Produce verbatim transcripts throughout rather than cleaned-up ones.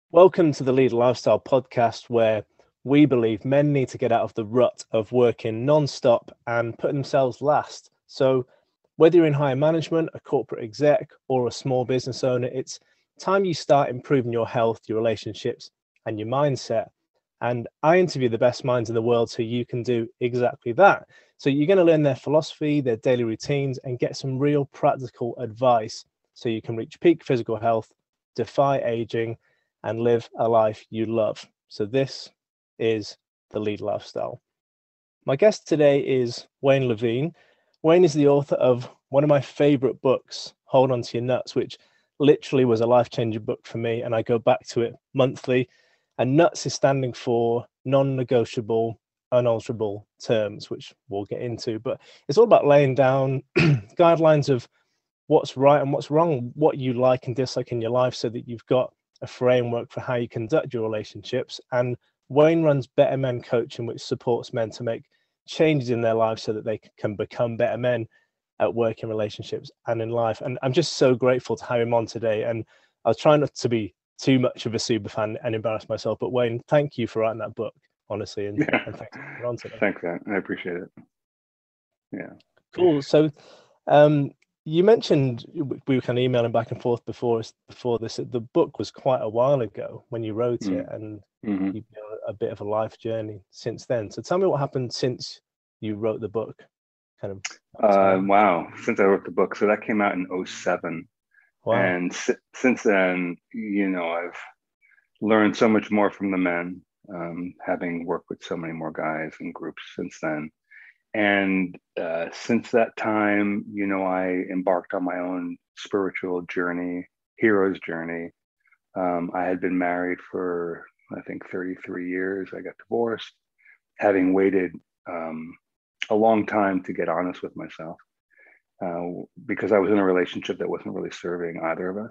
Welcome to the Lead Lifestyle podcast, where we believe men need to get out of the rut of working non-stop and putting themselves last. So whether you're in higher management, a corporate exec, or a small business owner, it's time you start improving your health, your relationships, and your mindset. And I interview the best minds in the world so you can do exactly that. So you're going to learn their philosophy, their daily routines, and get some real practical advice so you can reach peak physical health, defy aging, and live a life you love. So this is the Lead Lifestyle. My guest today is Wayne Levine. Wayne is the author of one of my favorite books, Hold On To Your Nuts, which literally was a life-changing book for me, and I go back to it monthly. And nuts is standing for non-negotiable, unalterable terms, which we'll get into. But it's all about laying down guidelines of what's right and what's wrong, what you like and dislike in your life, so that you've got a framework for how you conduct your relationships. And Wayne runs Better Men Coaching, which supports men to make changes in their lives so that they can become better men at work, in relationships, and in life. And I'm just so grateful to have him on today. And I was trying not to be too much of a super fan and embarrass myself, but Wayne, thank you for writing that book, honestly, and, Yeah. and thanks for being on today. Thanks, man. I appreciate it. Yeah. Cool. So um, you mentioned we were kind of emailing back and forth before before this. The book was quite a while ago when you wrote it, Mm-hmm. and Mm-hmm. you've been on a bit of a life journey since then. So tell me what happened since you wrote the book, kind of that Uh, time. wow. Since I wrote the book, so that came out in oh seven. Wow. And si- since then, you know, I've learned so much more from the men, um, having worked with so many more guys and groups since then. And uh, since that time, you know, I embarked on my own spiritual journey, hero's journey. Um, I had been married for, I think, thirty-three years. I got divorced, having waited um, a long time to get honest with myself, uh, because I was in a relationship that wasn't really serving either of us.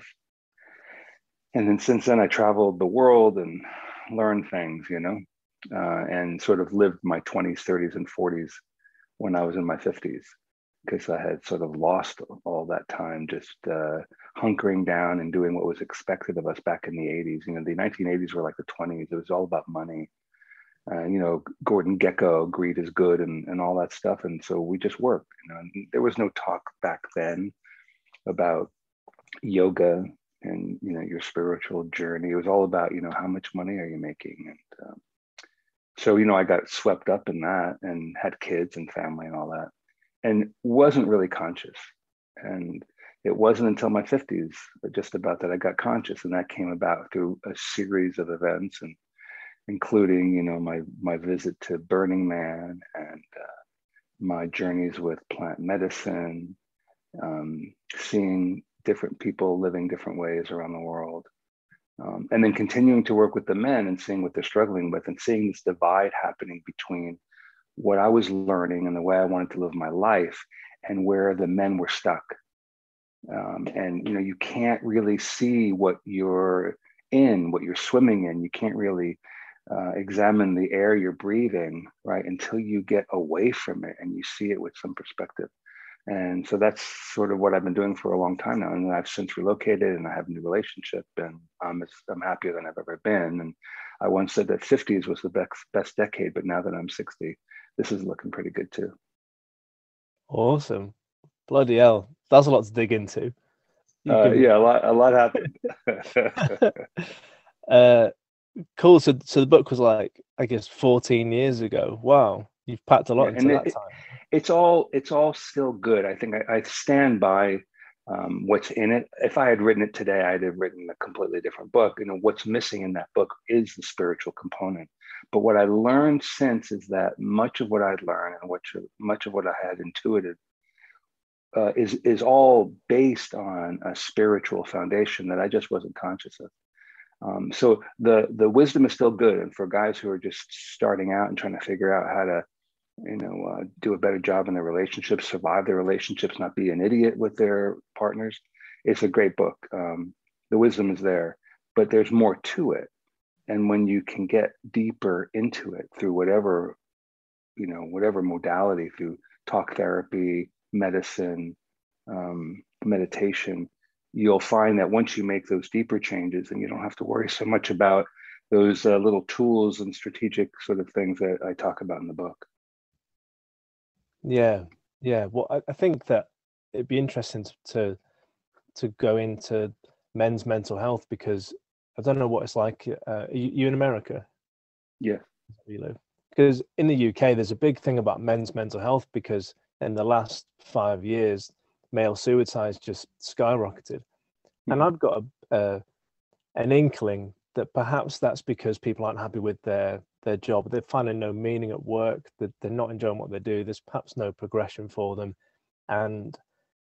And then since then, I traveled the world and learned things, you know, uh, and sort of lived my twenties, thirties, and forties when I was in my fifties, because I had sort of lost all that time just uh, hunkering down and doing what was expected of us back in the eighties. You know, the nineteen eighties were like the twenties. It was all about money. Uh, you know, Gordon Gekko, greed is good, and, and all that stuff. And so we just worked. You know, and there was no talk back then about yoga and, you know, your spiritual journey. It was all about, you know, how much money are you making? And um, so, you know, I got swept up in that and had kids and family and all that, and wasn't really conscious. And it wasn't until my fifties, just about, that I got conscious. And that came about through a series of events, and including, you know, my my visit to Burning Man, and uh, my journeys with plant medicine, um, seeing different people living different ways around the world, um, and then continuing to work with the men and seeing what they're struggling with, and seeing this divide happening between what I was learning and the way I wanted to live my life, and where the men were stuck. Um, and you know, you can't really see what you're in, what you're swimming in. You can't really uh, examine the air you're breathing, right, until you get away from it and you see it with some perspective. And so that's sort of what I've been doing for a long time now. And I've since relocated, and I have a new relationship, and I'm as, I'm happier than I've ever been. And I once said that fifties was the best best decade, but now that I'm sixty, this is looking pretty good too. Awesome. Bloody hell. That's a lot to dig into. You've Uh, given me yeah, a lot a lot happened. uh cool. So so the book was like, I guess, fourteen years ago. Wow. You've packed a lot Yeah, into and it, that it, time. it's all it's all still good. I think I, I stand by um, what's in it. If I had written it today, I'd have written a completely different book. You know, what's missing in that book is the spiritual component. But what I learned since is that much of what I'd learned, and what much of what I had intuited, uh, is is all based on a spiritual foundation that I just wasn't conscious of. Um, so the the wisdom is still good, and for guys who are just starting out and trying to figure out how to, you know, uh, do a better job in their relationships, survive their relationships, not be an idiot with their partners, it's a great book. Um, the wisdom is there, but there's more to it. And when you can get deeper into it through whatever, you know, whatever modality, through talk therapy, medicine, um, meditation, you'll find that once you make those deeper changes, and you don't have to worry so much about those uh, little tools and strategic sort of things that I talk about in the book. Yeah, yeah. Well, I, I think that it'd be interesting to to go into men's mental health, because I don't know what it's like. Uh, you, you in America? Yeah. You live? Because in the U K, there's a big thing about men's mental health, because in the last five years, male suicides just skyrocketed. Mm-hmm. And I've got a, a an inkling that perhaps that's because people aren't happy with their their job. They're finding no meaning at work. That they're not enjoying what they do. There's perhaps no progression for them. And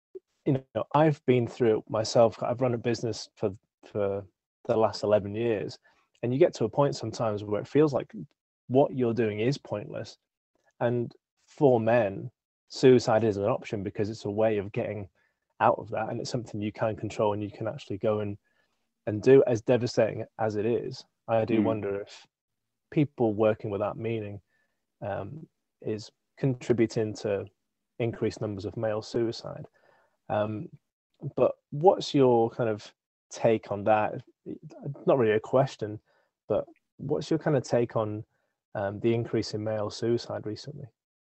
you know, I've been through it myself. I've run a business for for the last eleven years, and you get to a point sometimes where it feels like what you're doing is pointless. And for men, suicide is an option because it's a way of getting out of that, and it's something you can control and you can actually go and and do. As devastating as it is, I do Mm. wonder if people working without meaning um, is contributing to increased numbers of male suicide. Um, but what's your kind of take on that? Not really a question, but what's your kind of take on um, the increase in male suicide recently?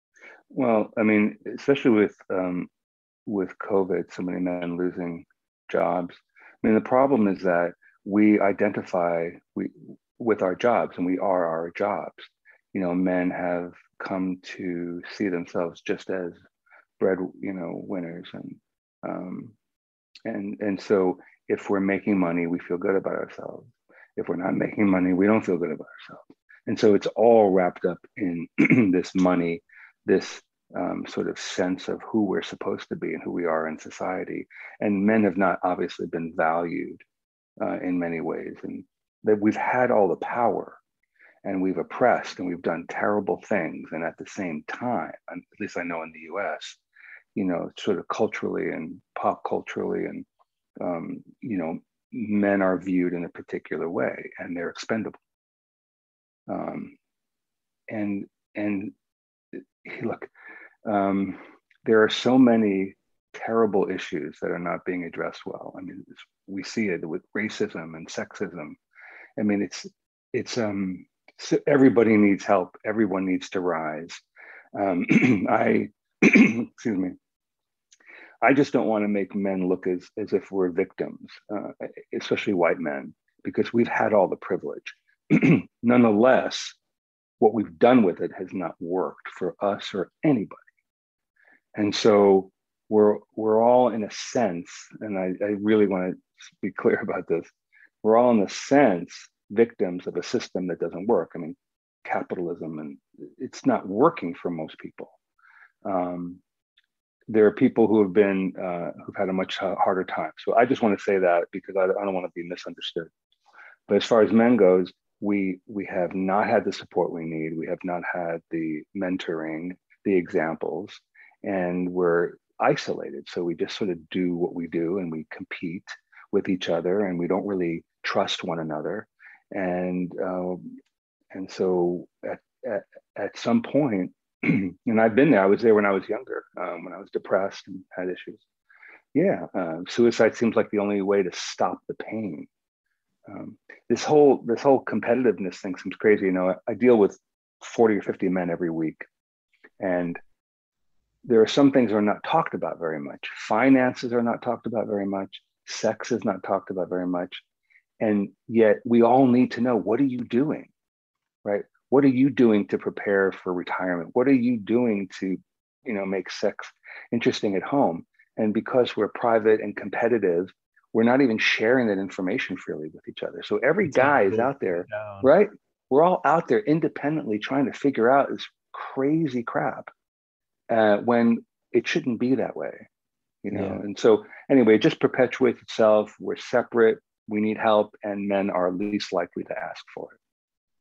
Well, I mean, especially with um, with COVID, so many men losing jobs. I mean, the problem is that we identify we with our jobs, and we are our jobs. You know, men have come to see themselves just as bread, you know, winners, and um, and and so if we're making money, we feel good about ourselves. If we're not making money, we don't feel good about ourselves. And so it's all wrapped up in this money, this um, sort of sense of who we're supposed to be and who we are in society. And men have not obviously been valued uh, in many ways, and that we've had all the power, and we've oppressed, and we've done terrible things. And at the same time, at least I know in the U S, you know, sort of culturally and pop culturally, and um, you know, men are viewed in a particular way, and they're expendable. Um, and and look, um, there are so many terrible issues that are not being addressed well. I mean, we see it with racism and sexism. I mean, it's it's um, so everybody needs help. Everyone needs to rise. Um, I excuse me. I just don't want to make men look as as if we're victims, uh, especially white men, because we've had all the privilege. Nonetheless, what we've done with it has not worked for us or anybody. And so we're we're all in a sense, and I, I really want to be clear about this, we're all in a sense victims of a system that doesn't work. I mean, capitalism, and it's not working for most people. Um, there are people who have been uh, who've had a much harder time. So I just want to say that because I, I don't want to be misunderstood. But as far as men goes, we we have not had the support we need. We have not had the mentoring, the examples, and we're isolated. So we just sort of do what we do, and we compete with each other, and we don't really trust one another. And um, and so at, at at some point, and I've been there. I was there when I was younger, um, when I was depressed and had issues. Yeah, uh, suicide seems like the only way to stop the pain. Um, this whole this whole competitiveness thing seems crazy. You know, I, I deal with forty or fifty men every week, and there are some things that are not talked about very much. Finances are not talked about very much. Sex is not talked about very much, and yet we all need to know, what are you doing, right? What are you doing to prepare for retirement? What are you doing to, you know, make sex interesting at home? And because we're private and competitive, we're not even sharing that information freely with each other. So every It's guy is out there, right? We're all out there independently trying to figure out this crazy crap uh, when it shouldn't be that way, you know? Yeah. And so anyway, it just perpetuates itself. We're separate, we need help, and men are least likely to ask for it.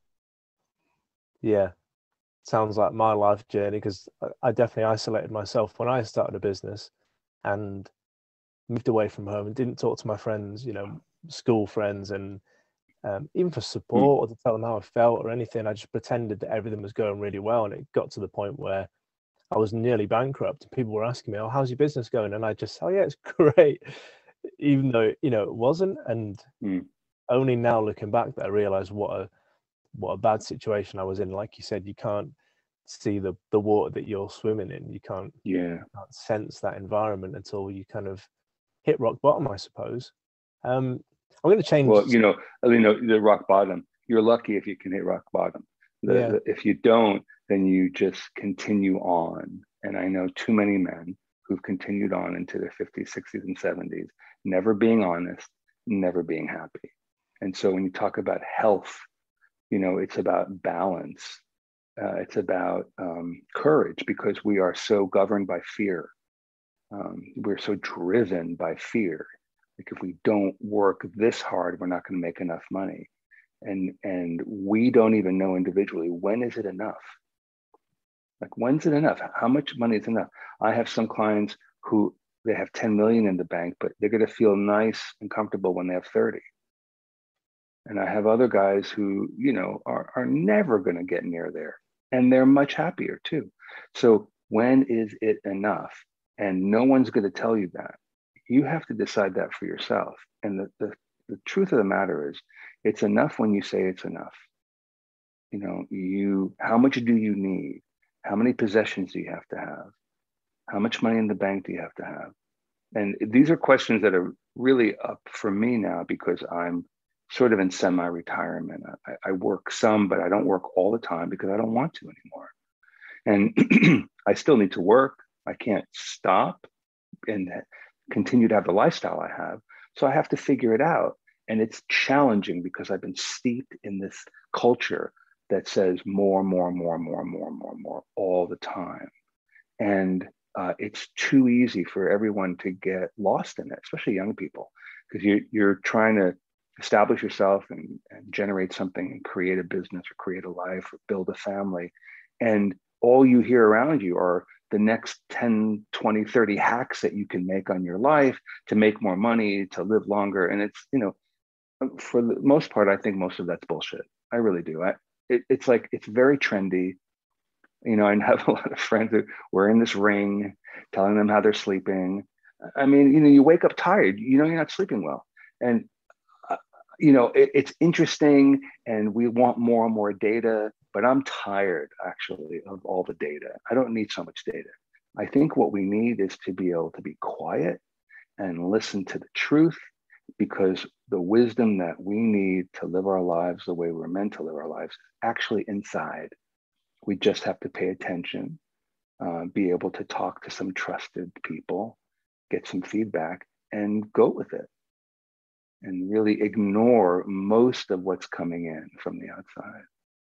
Yeah, sounds like my life journey, because I definitely isolated myself when I started a business and moved away from home and didn't talk to my friends, you know, school friends, and um, even for support or to tell them how I felt or anything. I just pretended that everything was going really well, and it got to the point where I was nearly bankrupt. People were asking me, "Oh, how's your business going?" And I just, "Oh yeah, it's great." even though, you know, it wasn't. And Mm. only now looking back that I realized what a what a bad situation I was in. Like you said, you can't see the the water that you're swimming in. You can't, Yeah. can't sense that environment until you kind of hit rock bottom, I suppose. Um, I'm going to change. Well, you know, you know, the rock bottom. You're lucky if you can hit rock bottom. The, Yeah. the, if you don't, then you just continue on. And I know too many men who've continued on into their fifties, sixties, and seventies, never being honest, never being happy. And so when you talk about health, you know, it's about balance. Uh, it's about um, courage, because we are so governed by fear. Um, we're so driven by fear. Like, if we don't work this hard, we're not going to make enough money. And, and we don't even know individually, when is it enough? Like, when's it enough? How much money is enough? I have some clients who they have ten million in the bank, but they're going to feel nice and comfortable when they have thirty. And I have other guys who, you know, are, are never going to get near there, and they're much happier too. So when is it enough? And no one's going to tell you that. You have to decide that for yourself. And the, the, the truth of the matter is, it's enough when you say it's enough. You know, you, how much do you need? How many possessions do you have to have? How much money in the bank do you have to have? And these are questions that are really up for me now, because I'm sort of in semi-retirement. I, I work some, but I don't work all the time because I don't want to anymore. And I still need to work. I can't stop and continue to have the lifestyle I have. So I have to figure it out. And it's challenging because I've been steeped in this culture that says more, more, more, more, more, more, more all the time. And uh, it's too easy for everyone to get lost in it, especially young people, because you, you're trying to establish yourself and, and generate something and create a business or create a life or build a family. And all you hear around you are the next ten, twenty, thirty hacks that you can make on your life to make more money, to live longer. And it's, you know, for the most part, I think most of that's bullshit. I really do. I, it, it's like, it's very trendy. You know, I have a lot of friends who wearing this ring, telling them how they're sleeping. I mean, you know, you wake up tired, you know, you're not sleeping well. And, uh, you know, it, it's interesting, and we want more and more data, but I'm tired actually of all the data. I don't need so much data. I think what we need is to be able to be quiet and listen to the truth, because the wisdom that we need to live our lives the way we're meant to live our lives is actually inside. We just have to pay attention, uh, be able to talk to some trusted people, get some feedback, and go with it, and really ignore most of what's coming in from the outside.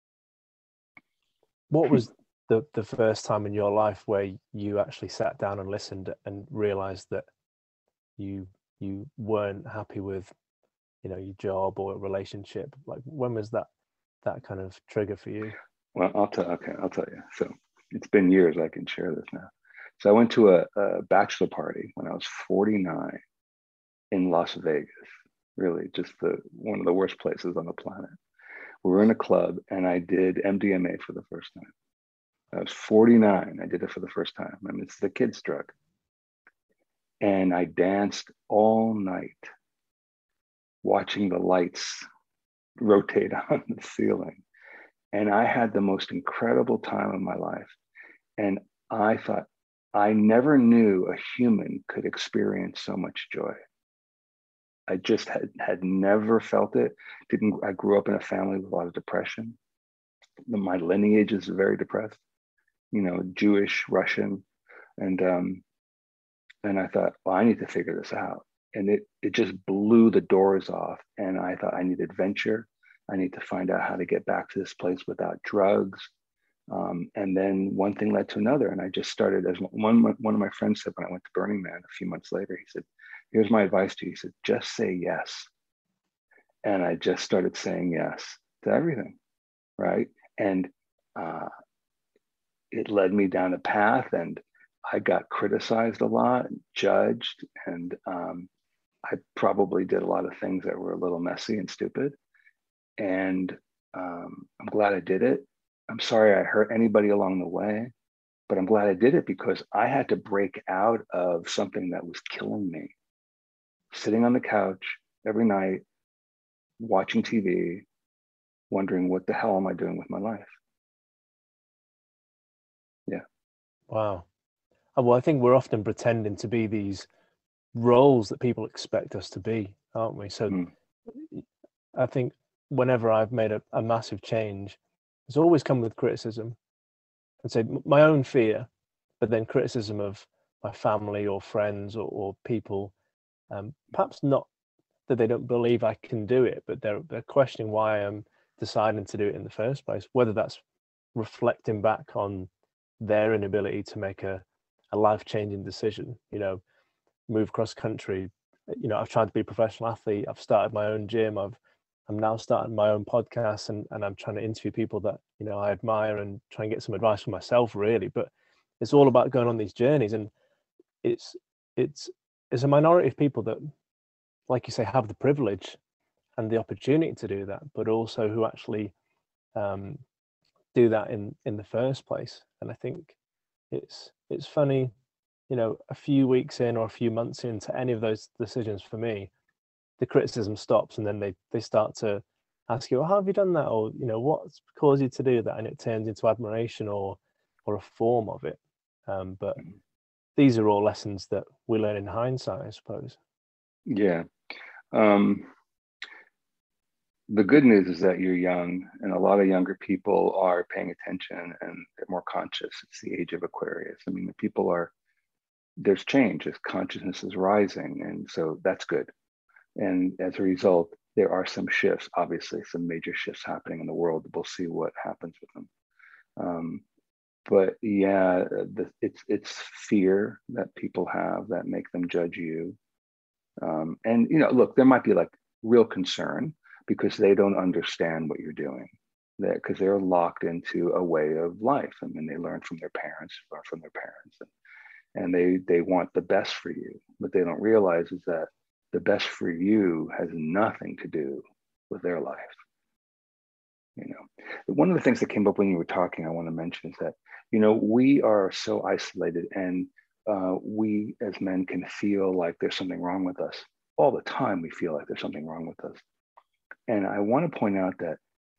What was the, the first time in your life where you actually sat down and listened and realized that you you weren't happy with, you know, your job or a relationship? Like, when was that that kind of trigger for you? Well, I'll tell. Okay, I'll tell you. So it's been years. I can share this now. So I went to a, a bachelor party when I was forty-nine in Las Vegas. Really, just the one of the worst places on the planet. We were in a club, and I did M D M A for the first time. I was forty-nine. I did it for the first time. I mean, it's the kid's drug. And I danced all night, watching the lights rotate on the ceiling. And I had the most incredible time of my life. And I thought, I never knew a human could experience so much joy. I just had, had never felt it. Didn't, I grew up in a family with a lot of depression. My lineage is very depressed, you know, Jewish, Russian. And, um, and I thought, well, I need to figure this out. And it, it just blew the doors off. And I thought, I need adventure. I need to find out how to get back to this place without drugs. Um, and then one thing led to another. And I just started, as one, one of my friends said when I went to Burning Man a few months later, he said, here's my advice to you. He said, just say yes. And I just started saying yes to everything, right? And uh, it led me down a path, and I got criticized a lot, judged, and um, I probably did a lot of things that were a little messy and stupid. And um, I'm glad I did it. I'm sorry I hurt anybody along the way, but I'm glad I did it, because I had to break out of something that was killing me. sitting on the couch every night, watching T V, wondering what the hell am I doing with my life? Yeah. Wow. Uh, Well, I think we're often pretending to be these roles that people expect us to be, aren't we? So Mm. I think whenever I've made a, a massive change, it's always come with criticism. And so m- my own fear, but then criticism of my family or friends or, or people, um, perhaps not that they don't believe I can do it, but they're they're questioning why I'm deciding to do it in the first place, whether that's reflecting back on their inability to make a, a life-changing decision, you know, move cross country. You know, I've tried to be a professional athlete. I've started my own gym. I've I'm now starting my own podcast, and and I'm trying to interview people that, you know, I admire and try and get some advice for myself, really. But it's all about going on these journeys, and it's it's it's a minority of people that, like you say, have the privilege and the opportunity to do that, but also who actually um, do that in in the first place. And I think it's it's funny, you know, a few weeks in or a few months into any of those decisions for me, the criticism stops, and then they they start to ask you, well, how have you done that, or, you know, what's caused you to do that, and it turns into admiration or or a form of it. Um, but these are all lessons that we learn in hindsight, I suppose. Yeah. Um, the good news is that you're young, and a lot of younger people are paying attention and they're more conscious. It's the age of Aquarius. I mean, the people are, there's change as consciousness is rising. And so that's good. And as a result, there are some shifts, obviously, some major shifts happening in the world. We'll see what happens with them. Um, but yeah, the, it's it's fear that people have that make them judge you. Um, and you know, look, there might be like real concern because they don't understand what you're doing. That because they're locked into a way of life. I mean, they learn from their parents, learn from their parents, and, and they they want the best for you. What they don't realize is that the best for you has nothing to do with their life. You know, one of the things that came up when you were talking, I want to mention is that, you know, we are so isolated, and uh, we as men can feel like there's something wrong with us all the time. We feel like there's something wrong with us. And I want to point out that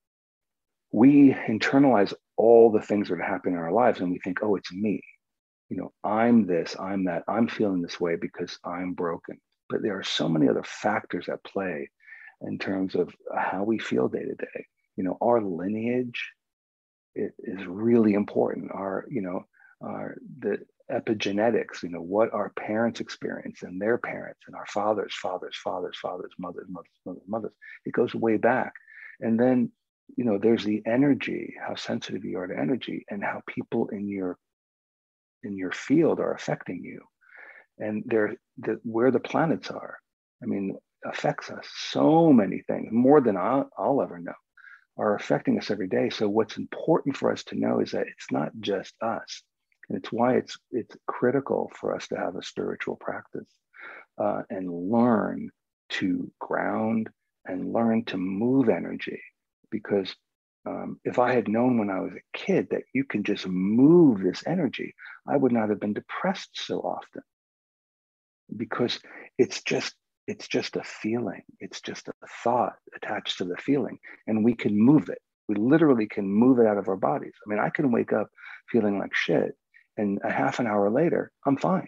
we internalize all the things that are happening in our lives, and we think, oh, it's me. You know, I'm this, I'm that, I'm feeling this way because I'm broken. But there are so many other factors at play in terms of how we feel day to day. You know, our lineage is really important. Our, you know, our the epigenetics, you know, what our parents experience and their parents and our fathers, fathers, fathers, fathers, mothers, mothers, mothers, mothers. It goes way back. And then, you know, there's the energy, how sensitive you are to energy, and how people in your in your field are affecting you, and they're the, where the planets are. I mean, affects us so many things, more than I'll, I'll ever know, are affecting us every day. So what's important for us to know is that it's not just us, and it's why it's it's critical for us to have a spiritual practice uh, and learn to ground and learn to move energy, because um, if I had known when I was a kid that you can just move this energy, I would not have been depressed so often, because it's just it's just a feeling. It's just a thought attached to the feeling, and we can move it. We literally can move it out of our bodies. I mean, I can wake up feeling like shit, and a half an hour later, I'm fine.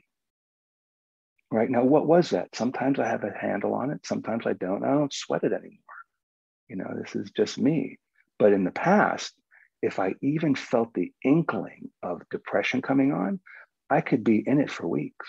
Right now, what was that? Sometimes I have a handle on it. Sometimes I don't. I don't sweat it anymore. You know, this is just me. But in the past, if I even felt the inkling of depression coming on, I could be in it for weeks,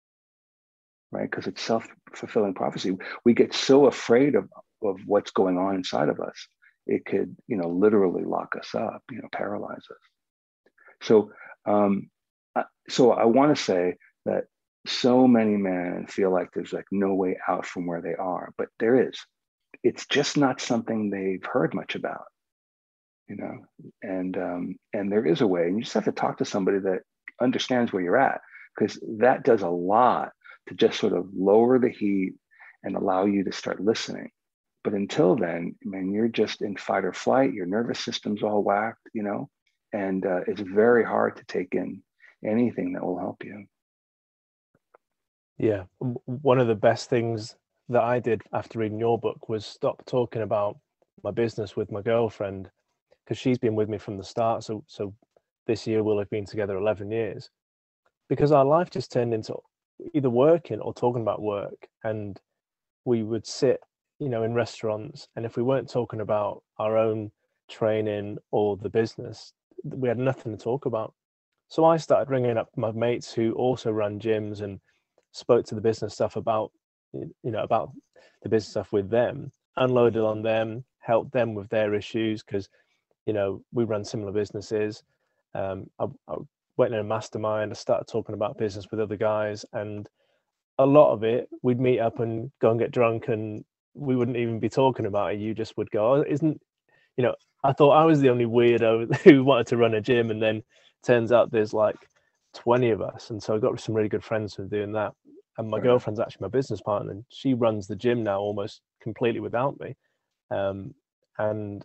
right? Because it's self-fulfilling prophecy. We get so afraid of, of what's going on inside of us. It could, you know, literally lock us up, you know, paralyze us. So, um, so I want to say that so many men feel like there's like no way out from where they are, but there is. It's just not something they've heard much about, you know, and um, and there is a way, and you just have to talk to somebody that understands where you're at, because that does a lot to just sort of lower the heat and allow you to start listening. But until then, I mean, you're just in fight or flight. Your nervous system's all whacked, you know, and uh, it's very hard to take in anything that will help you. Yeah, one of the best things that I did after reading your book was stop talking about my business with my girlfriend, because she's been with me from the start. So, so this year we'll have been together eleven years, because our life just turned into either working or talking about work. And we would sit, you know, in restaurants, and if we weren't talking about our own training or the business, we had nothing to talk about. So I started ringing up my mates who also ran gyms and spoke to the business stuff about, you know, about the business stuff with them, unloaded on them, helped them with their issues, because, you know, we run similar businesses. Um, I, I went in a mastermind, I started talking about business with other guys, and a lot of it, we'd meet up and go and get drunk, and we wouldn't even be talking about it. You just would go, oh, isn't, you know, I thought I was the only weirdo who wanted to run a gym, and then turns out there's like twenty of us. And so I got some really good friends from doing that. And my Right. girlfriend's actually my business partner, and she runs the gym now almost completely without me. Um, and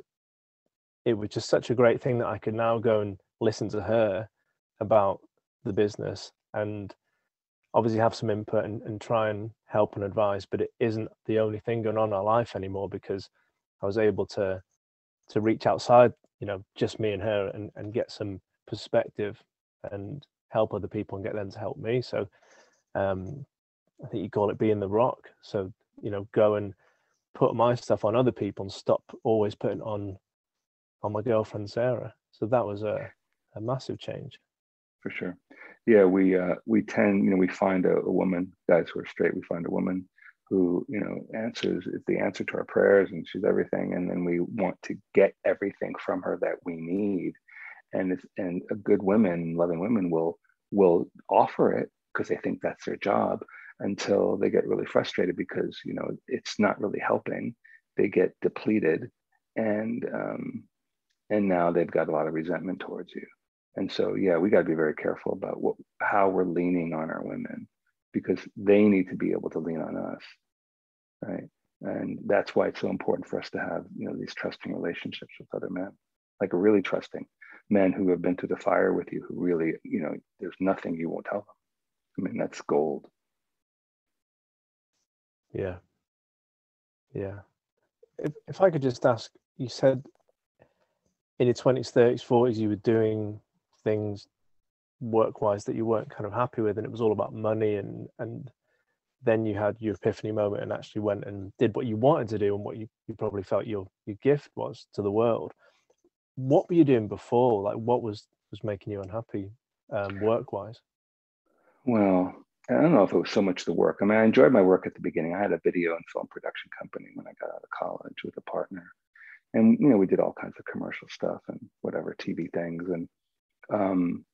it was just such a great thing that I could now go and listen to her about the business, and obviously have some input and, and try and help and advise, but it isn't the only thing going on in our life anymore, because I was able to to reach outside, you know, just me and her, and, and get some perspective and help other people and get them to help me. So um, I think you call it being the rock. So, you know, go and put my stuff on other people and stop always putting on on my girlfriend Sarah. So that was a, a massive change. For sure. Yeah, we uh, we tend, you know, we find a, a woman, guys who are straight, we find a woman who, you know, answers, is the answer to our prayers, and she's everything. And then we want to get everything from her that we need. And it's, and a good women, loving women will will offer it because they think that's their job, until they get really frustrated because, you know, it's not really helping. They get depleted, and um, and now they've got a lot of resentment towards you. And so, yeah, we got to be very careful about what, how we're leaning on our women, because they need to be able to lean on us, right? And that's why it's so important for us to have, you know, these trusting relationships with other men, like a really trusting men who have been through the fire with you, who really, you know, there's nothing you won't tell them. I mean, that's gold. Yeah. Yeah. If, if I could just ask, you said in your twenties, thirties, forties, you were doing things work-wise that you weren't kind of happy with, and it was all about money, and and then you had your epiphany moment and actually went and did what you wanted to do and what you, you probably felt your your gift was to the world. What were you doing before? Like, what was was making you unhappy, um, work-wise? Well, I don't know if it was so much the work. I mean, I enjoyed my work at the beginning. I had a video and film production company when I got out of college with a partner. And, you know, we did all kinds of commercial stuff and whatever, T V things. And um,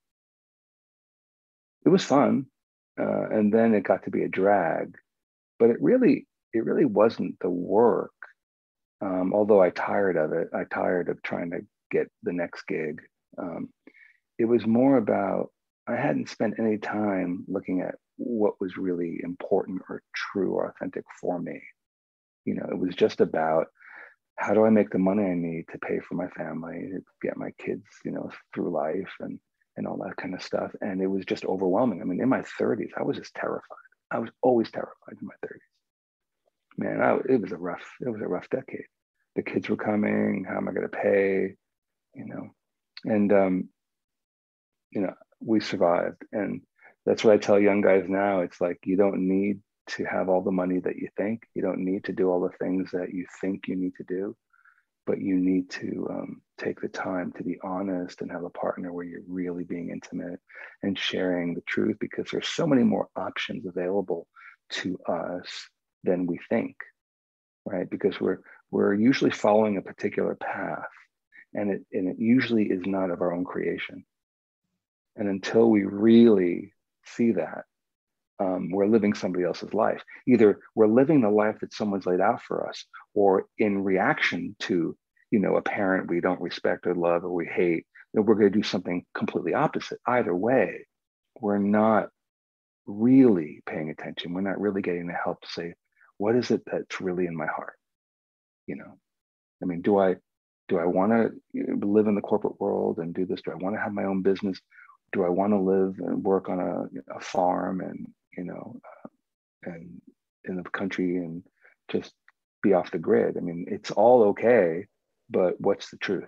it was fun. Uh, and then it got to be a drag, but it really, it really wasn't the work. Um, although I tired of it, I tired of trying to get the next gig. Um, it was more about, I hadn't spent any time looking at what was really important or true or authentic for me. You know, it was just about, how do I make the money I need to pay for my family, to get my kids, you know, through life, and and all that kind of stuff. And it was just overwhelming. I mean, in my thirties, I was just terrified. I was always terrified in my thirties. Man, I, it was a rough, it was a rough decade. The kids were coming. How am I going to pay? You know, and um, you know, we survived. And that's what I tell young guys now. It's like, you don't need to have all the money that you think. You don't need to do all the things that you think you need to do, but you need to um, take the time to be honest and have a partner where you're really being intimate and sharing the truth, because there's so many more options available to us than we think, right? Because we're we're usually following a particular path, and it and it usually is not of our own creation. And until we really see that, um, we're living somebody else's life. Either we're living the life that someone's laid out for us, or in reaction to, you know, a parent we don't respect or love or we hate, then we're going to do something completely opposite. Either way, we're not really paying attention. We're not really getting the help to say, what is it that's really in my heart? You know, I mean, do I do I want to live in the corporate world and do this? Do I want to have my own business? Do I want to live and work on a, a farm and, you know, uh, and in the country and just be off the grid. I mean, it's all okay, but what's the truth?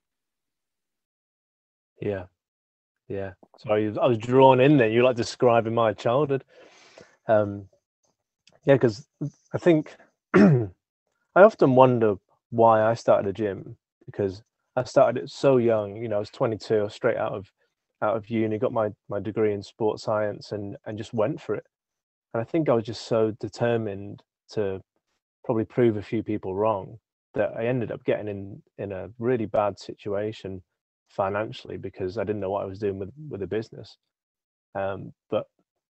Yeah. Yeah. Sorry, I was drawn in there. You like describing my childhood. Um, yeah, because I think I often wonder why I started a gym, because I started it so young. You know, I was twenty-two, I was straight out of out of uni, got my my degree in sports science, and and just went for it. And I think I was just so determined to probably prove a few people wrong that I ended up getting in in a really bad situation financially because I didn't know what I was doing with with the business. Um, but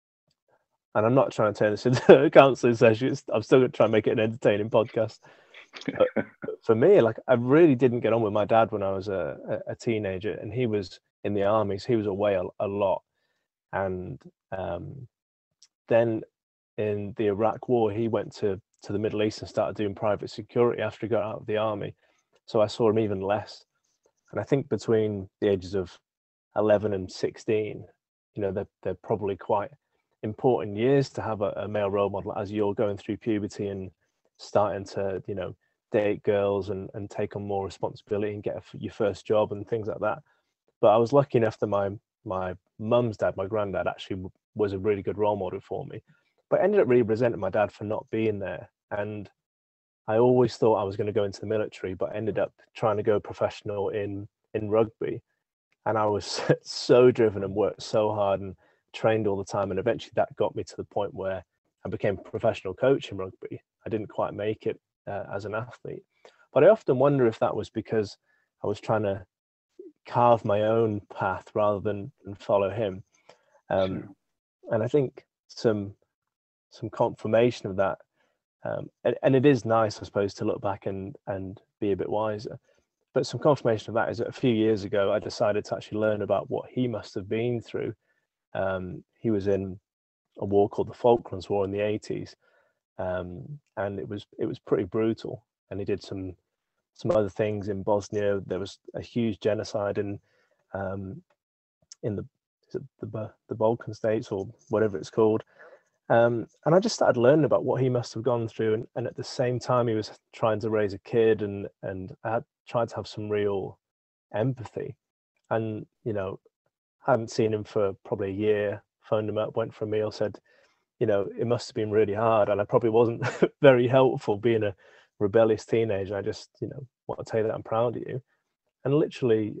and I'm not trying to turn this into a counselling session. It's, I'm still going to try and make it an entertaining podcast. But for me, like I really didn't get on with my dad when I was a, a, a teenager, and he was in the army, so he was away a, a lot. And um, then in the Iraq War, he went to to the Middle East and started doing private security after he got out of the army. So I saw him even less. And I think between the ages of eleven and sixteen, you know, they're, they're probably quite important years to have a, a male role model as you're going through puberty and starting to, you know, date girls and, and take on more responsibility and get a, your first job and things like that. But I was lucky enough that my my mum's dad, my granddad, actually was a really good role model for me. But I ended up really resenting my dad for not being there. And I always thought I was going to go into the military, but ended up trying to go professional in in rugby. And I was so driven and worked so hard and trained all the time. And eventually that got me to the point where I became a professional coach in rugby. I didn't quite make it uh, as an athlete. But I often wonder if that was because I was trying to carve my own path rather than, than follow him. Um, Sure. and I think some some confirmation of that. Um, and, and it is nice, I suppose, to look back and and be a bit wiser. But some confirmation of that is that a few years ago, I decided to actually learn about what he must have been through. Um, he was in a war called the Falklands War in the eighties, um, and it was it was pretty brutal. And he did some some other things in Bosnia. There was a huge genocide in um, in the the the Balkan states or whatever it's called. Um, and I just started learning about what he must have gone through, and, and at the same time, he was trying to raise a kid, and and I had tried to have some real empathy. And you know, I hadn't seen him for probably a year. Phoned him up, went for a meal, said, you know, it must have been really hard, and I probably wasn't very helpful being a rebellious teenager. I just, you know, want to tell you that I'm proud of you. And literally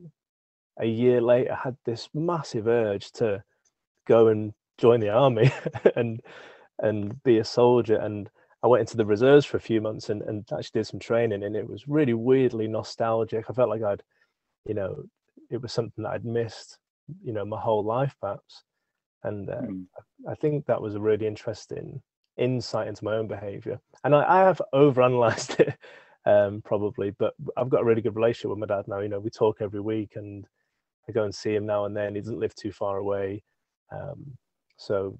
a year later, I had this massive urge to go and join the army and and be a soldier. And I went into the reserves for a few months and, and actually did some training, and it was really weirdly nostalgic. I felt like I'd, you know, it was something that I'd missed, you know, my whole life perhaps. And uh, Mm. I think that was a really interesting insight into my own behavior. And I, I have overanalyzed it um, probably, but I've got a really good relationship with my dad now. You know, we talk every week, and I go and see him now and then. He doesn't live too far away. Um, so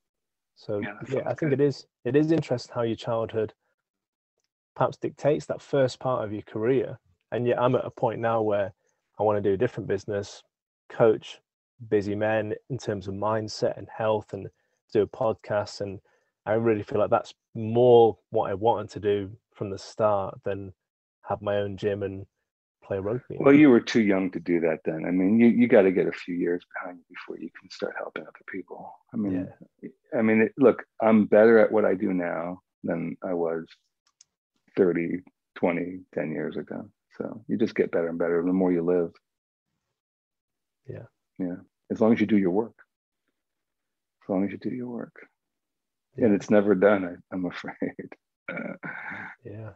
So Yeah, that yeah, sounds I think good. it is it is interesting how your childhood perhaps dictates that first part of your career. And yet I'm at a point now where I want to do a different business, coach busy men in terms of mindset and health, and do a podcast. And I really feel like that's more what I wanted to do from the start than have my own gym and play rugby Well, now. you were too young to do that then. I mean, you, you got to get a few years behind you before you can start helping other people. I mean, Yeah. I mean, it, look, I'm better at what I do now than I was thirty, twenty, ten years ago. So you just get better and better the more you live. Yeah. Yeah. As long as you do your work. As long as you do your work. And Yeah. it's never done, I, I'm afraid. Yeah.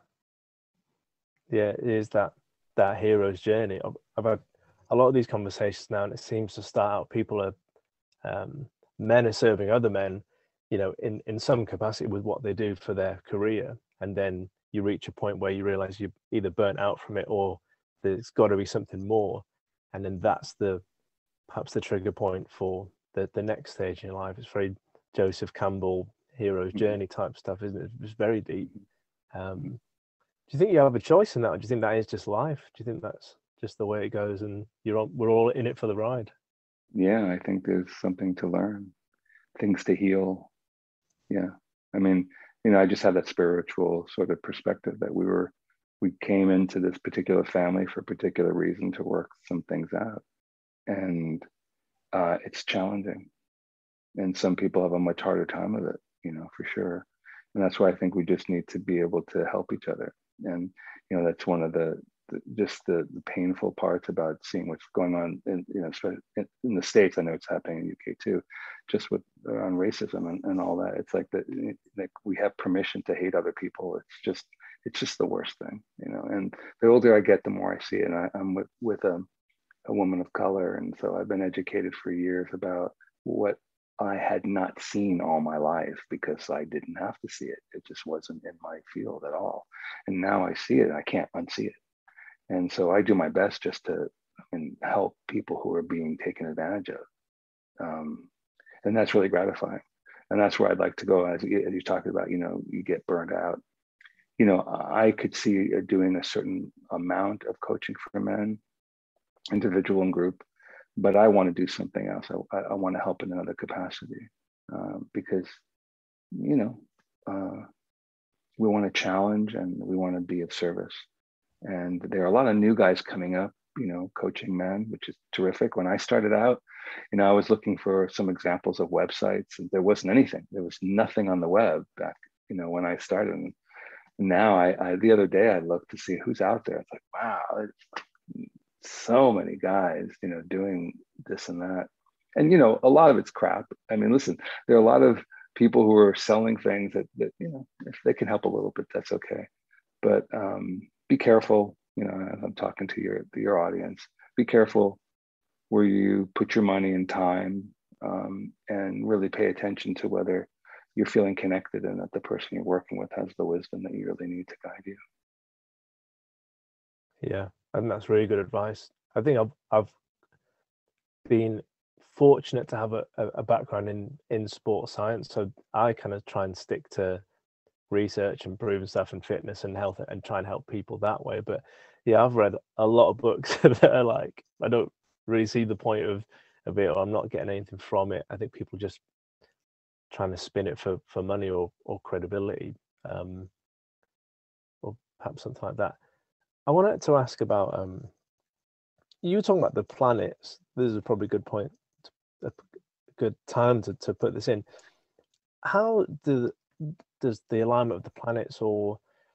Yeah. It is that that hero's journey. I've, I've had a lot of these conversations now, and it seems to start out people are um, men are serving other men, you know, in in some capacity with what they do for their career, and then you reach a point where you realize you're either burnt out from it or there's got to be something more, and then that's the perhaps the trigger point for the the next stage in your life. It's very Joseph Campbell hero's journey type stuff, isn't it? It's very deep. Um, do you think you have a choice in that, or do you think that is just life? Do you think that's just the way it goes, and you're on, we're all in it for the ride? Yeah, I think there's something to learn, things to heal. Yeah. I mean, you know, I just had that spiritual sort of perspective that we were, we came into this particular family for a particular reason to work some things out. And uh, it's challenging. And some people have a much harder time of it, you know, for sure. And that's why I think we just need to be able to help each other. And, you know, that's one of the, the just the, the painful parts about seeing what's going on in, you know, in, in the States. I know it's happening in the U K too, just with around racism and, and all that. It's like that, like we have permission to hate other people. It's just, it's just the worst thing, you know. And the older I get, the more I see it. And I, I'm with, with a, a woman of color. And so I've been educated for years about what I had not seen all my life because I didn't have to see it. It just wasn't in my field at all. And now I see it and I can't unsee it. And so I do my best just to I mean, help people who are being taken advantage of. Um, and that's really gratifying. And that's where I'd like to go. As, as you talked about, you know, you get burned out. You know, I could see doing a certain amount of coaching for men, individual and group, but I want to do something else. I, I want to help in another capacity uh, because, you know, uh, we want to challenge and we want to be of service. And there are a lot of new guys coming up, you know, coaching men, which is terrific. When I started out, you know, I was looking for some examples of websites and there wasn't anything. There was nothing on the web back, you know, when I started. And now I, I the other day I looked to see who's out there. It's like, wow, it's so many guys, you know, doing this and that. And, you know, a lot of it's crap. I mean, listen, there are a lot of people who are selling things that, that you know, if they can help a little bit, that's okay. But um, be careful, you know, as I'm talking to your, your audience, be careful where you put your money and time um, and really pay attention to whether you're feeling connected and that the person you're working with has the wisdom that you really need to guide you. Yeah, and that's really good advice. I think I've I've been fortunate to have a, a background in in sports science, so I kind of try and stick to research and proven stuff and fitness and health and try and help people that way. But yeah, I've read a lot of books that are like, I don't really see the point of of it, or I'm not getting anything from it. I think people just trying to spin it for for money or or credibility, um, or perhaps something like that. I wanted to ask about um, you were talking about the planets. This is probably a good point, a good time to, to put this in. How do does the alignment of the planets or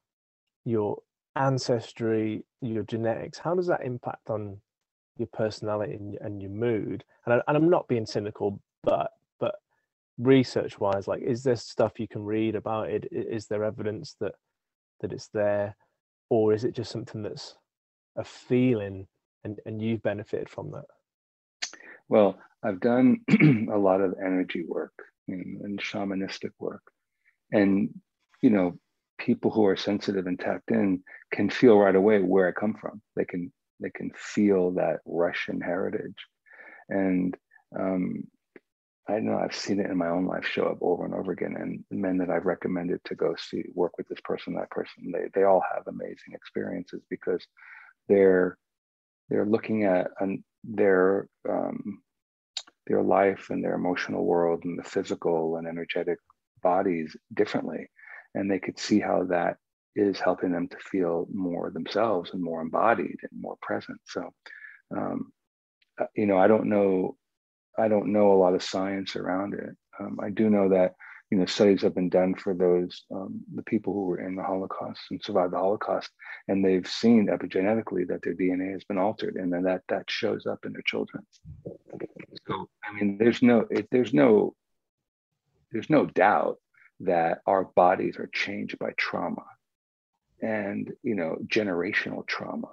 your ancestry, your genetics, how does that impact on your personality and, and your mood? And, I, and I'm not being cynical, but but research wise, like, is there stuff you can read about it? Is there evidence that that it's there, or is it just something that's a feeling and, and you've benefited from that? Well, I've done a lot of energy work and, and shamanistic work. And, you know, people who are sensitive and tapped in can feel right away where I come from. They can they can feel that Russian heritage. And um, I know I've seen it in my own life show up over and over again. And the men that I've recommended to go see, work with this person, that person, they they all have amazing experiences because they're they're looking at um, their um, their life and their emotional world and the physical and energetic bodies differently, and they could see how that is helping them to feel more themselves and more embodied and more present. So, um, you know, I don't know, I don't know a lot of science around it. Um, I do know that, you know, studies have been done for those, um, the people who were in the Holocaust and survived the Holocaust, and they've seen epigenetically that their D N A has been altered, and then that that shows up in their children. So, I mean, there's no, it, there's no, there's no doubt that our bodies are changed by trauma, and, you know, generational trauma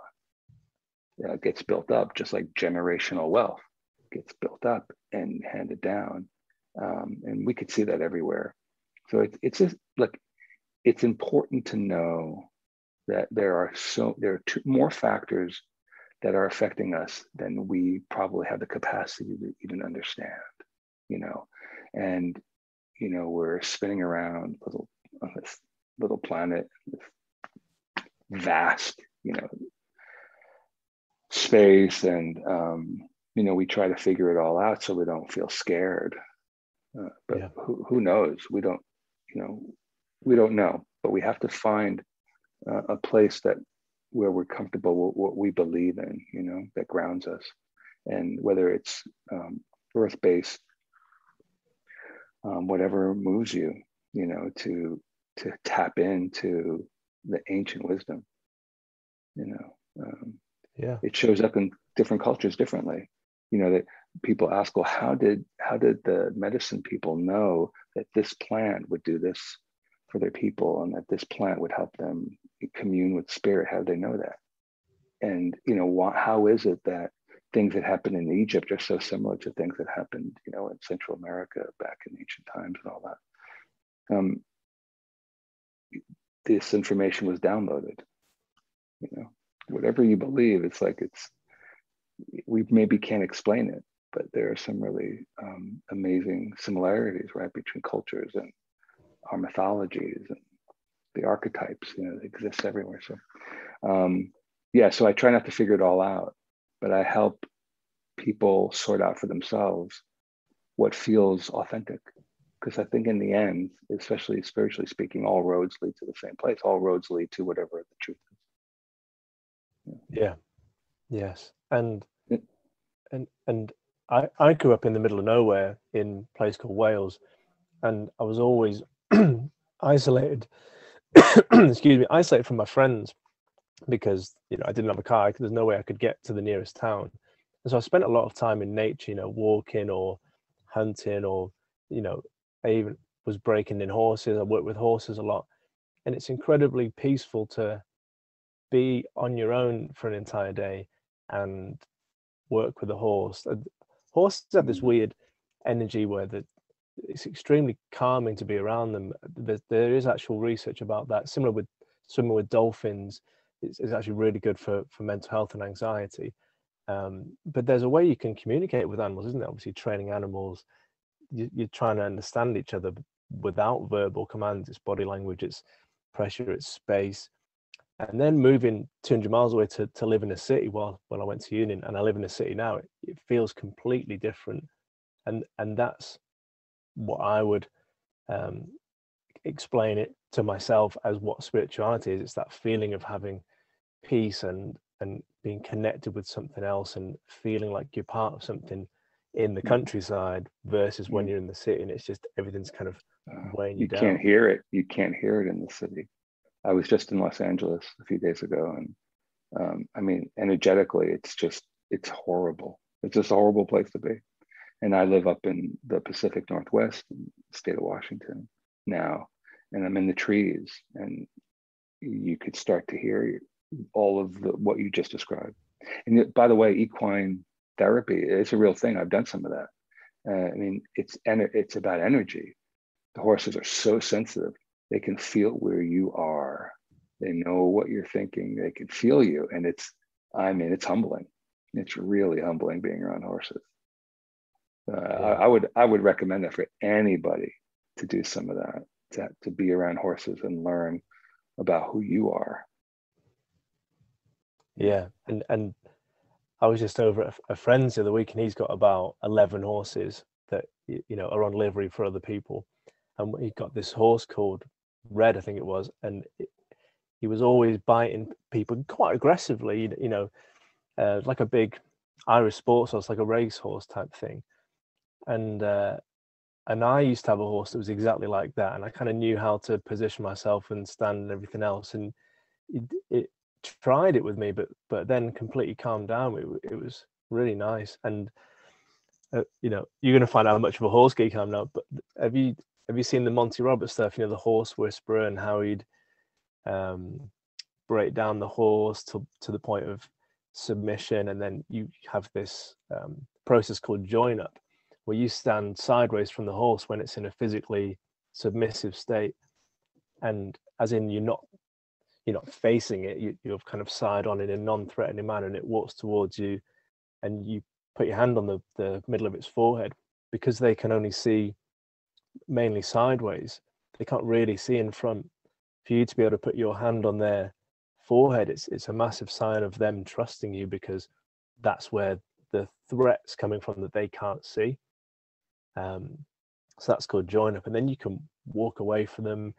uh, gets built up, just like generational wealth gets built up and handed down. Um, and we could see that everywhere. So it's it's just like, it's important to know that there are so there are two more factors that are affecting us than we probably have the capacity to even understand, you know. And, you know, we're spinning around little on this little planet, this vast, you know, space, and um, you know, we try to figure it all out so we don't feel scared. Uh, but Yeah. who, who knows? We don't, you know, we don't know, but we have to find uh, a place that where we're comfortable with what we believe in, you know, that grounds us. And whether it's um, earth-based, um, whatever moves you, you know, to to tap into the ancient wisdom, you know. Um, Yeah. it shows up in different cultures differently. You know, that people ask, well, how did how did the medicine people know that this plant would do this for their people, and that this plant would help them commune with spirit? How do they know that? And you know, wh- how is it that things that happened in Egypt are so similar to things that happened, you know, in Central America back in ancient times and all that? Um, this information was downloaded. You know, whatever you believe, it's like it's we maybe can't explain it, but there are some really um, amazing similarities, right, between cultures and our mythologies and the archetypes, you know, that exist everywhere. So, um, yeah, so I try not to figure it all out, but I help people sort out for themselves what feels authentic. Because I think in the end, especially spiritually speaking, all roads lead to the same place. All roads lead to whatever the truth is. Yeah. yeah. Yes. And Yeah. and and I, I grew up in the middle of nowhere in a place called Wales, and I was always isolated excuse me, isolated from my friends because you know I didn't have a car. There's no way I could get to the nearest town, and so I spent a lot of time in nature, you know, walking or hunting, or you know, I even was breaking in horses. I worked with horses a lot, and it's incredibly peaceful to be on your own for an entire day and work with a horse. And horses have this weird energy where the, it's extremely calming to be around them. There, there is actual research about that. Similar with swimming with dolphins, it's, it's actually really good for for mental health and anxiety. Um, but there's a way you can communicate with animals, isn't there? Obviously, training animals, you, you're trying to understand each other without verbal commands. It's body language, it's pressure, it's space. And then moving two hundred miles away to, to live in a city while when I went to uni, and I live in a city now, it, it feels completely different. And and that's what I would um, explain it to myself as what spirituality is. It's that feeling of having peace and and being connected with something else and feeling like you're part of something in the countryside versus when you're in the city and it's just everything's kind of Uh, weighing you you down. can't hear it. You can't hear it in the city. I was just in Los Angeles a few days ago, and um, I mean, energetically, it's just it's horrible. It's just a horrible place to be. And I live up in the Pacific Northwest, in the state of Washington now, and I'm in the trees, and you could start to hear all of the, what you just described. And by the way, equine therapy is a real thing. I've done some of that. Uh, I mean, it's it's about energy. The horses are so sensitive. They can feel where you are. They know what you're thinking. They can feel you. And it's, I mean, it's humbling. It's really humbling being around horses. Uh, Yeah. I, I would I would recommend that for anybody to do some of that, to, to be around horses and learn about who you are. Yeah. And and I was just over at a friend's the other week, and he's got about eleven horses that you know are on livery for other people, and he got this horse called Red, I think it was, and it, he was always biting people quite aggressively, you know, uh, like a big Irish sports horse, like a racehorse type thing, and uh, and I used to have a horse that was exactly like that, and I kind of knew how to position myself and stand and everything else, and it, it tried it with me, but but then completely calmed down. It, it was really nice, and uh, you know, you're gonna find out how much of a horse geek I'm now. But have you have you seen the Monty Roberts stuff? You know, the horse whisperer and how he'd um, break down the horse to to the point of submission, and then you have this um, process called join up, where you stand sideways from the horse when it's in a physically submissive state, and as in you're not you're not facing it, you, you're kind of side on in a non-threatening manner, and it walks towards you, and you put your hand on the, the middle of its forehead. Because they can only see mainly sideways, they can't really see in front. For you to be able to put your hand on their forehead, it's it's a massive sign of them trusting you, because that's where the threat's coming from that they can't see. Um, so that's called join up, and then you can walk away from them.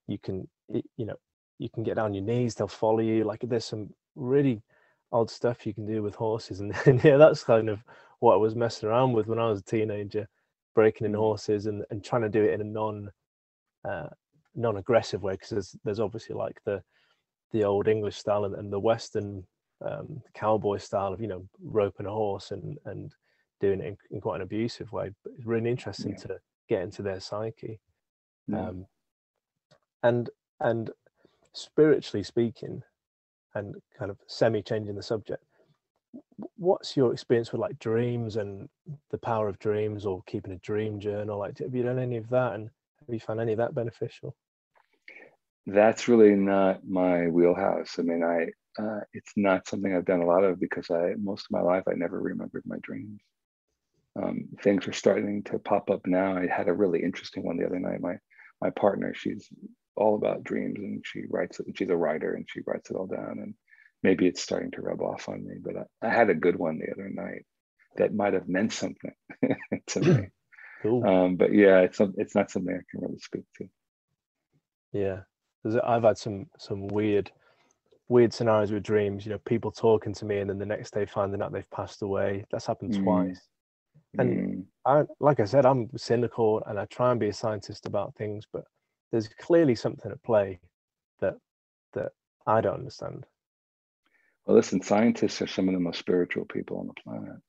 you can, you know, you can get down your knees, they'll follow you. Like there's some really odd stuff you can do with horses. And, and yeah, that's kind of what I was messing around with when I was a teenager, breaking in horses and, and trying to do it in a non, uh, non-aggressive way. Cause there's, there's obviously like the, the old English style and, and the Western um, cowboy style of, you know, roping a horse and, and doing it in, in quite an abusive way. But it's really interesting Yeah. to get into their psyche. Yeah. Um, and, and spiritually speaking, and kind of semi-changing the subject, what's your experience with like dreams and the power of dreams, or keeping a dream journal? Like, have you done any of that, and have you found any of that beneficial? That's really not my wheelhouse. I mean, I uh, it's not something I've done a lot of because I most of my life I never remembered my dreams. Um, things are starting to pop up now. I had a really interesting one the other night. My my partner, she's all about dreams, and she writes it. She's a writer, and she writes it all down. And maybe it's starting to rub off on me. But I, I had a good one the other night that might have meant something to me. Cool. Um, but yeah, it's it's not something I can really speak to. Yeah, I've had some some weird weird scenarios with dreams. You know, people talking to me, and then the next day finding out they've passed away. That's happened Mm. twice. And Mm. I, like I said, I'm cynical and I try and be a scientist about things, but there's clearly something at play that that I don't understand. Well, listen, scientists are some of the most spiritual people on the planet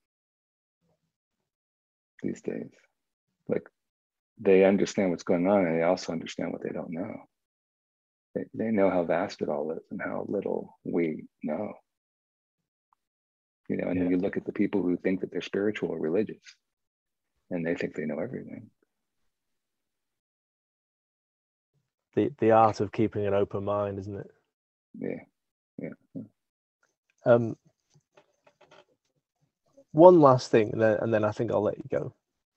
these days. Like, they understand what's going on, and they also understand what they don't know. They, they know how vast it all is and how little we know. You know, and Yeah. then you look at the people who think that they're spiritual or religious, and they think they know everything. The the art of keeping an open mind, isn't it? Yeah, yeah. Um, one last thing, and then, and then I think I'll let you go.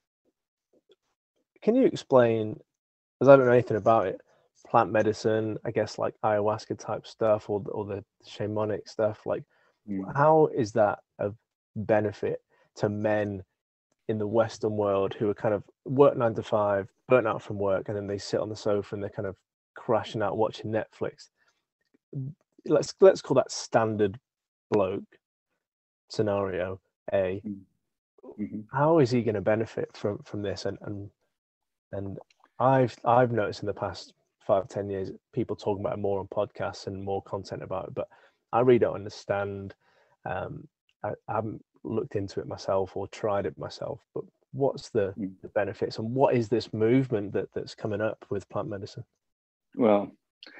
Can you explain, because I don't know anything about it, plant medicine, I guess like ayahuasca type stuff, or, or the shamanic stuff, like mm. how is that of benefit to men in the Western world who are kind of work nine to five, burnt out from work, and then they sit on the sofa and they're kind of crashing out watching Netflix? Let's let's call that standard bloke scenario A. Mm-hmm. How is he going to benefit from from this? And and and I've I've noticed in the past five ten years people talking about it more on podcasts and more content about it, but I really don't understand. Um, I, I haven't looked into it myself or tried it myself, but what's the, mm. the benefits, and what is this movement that that's coming up with plant medicine? Well,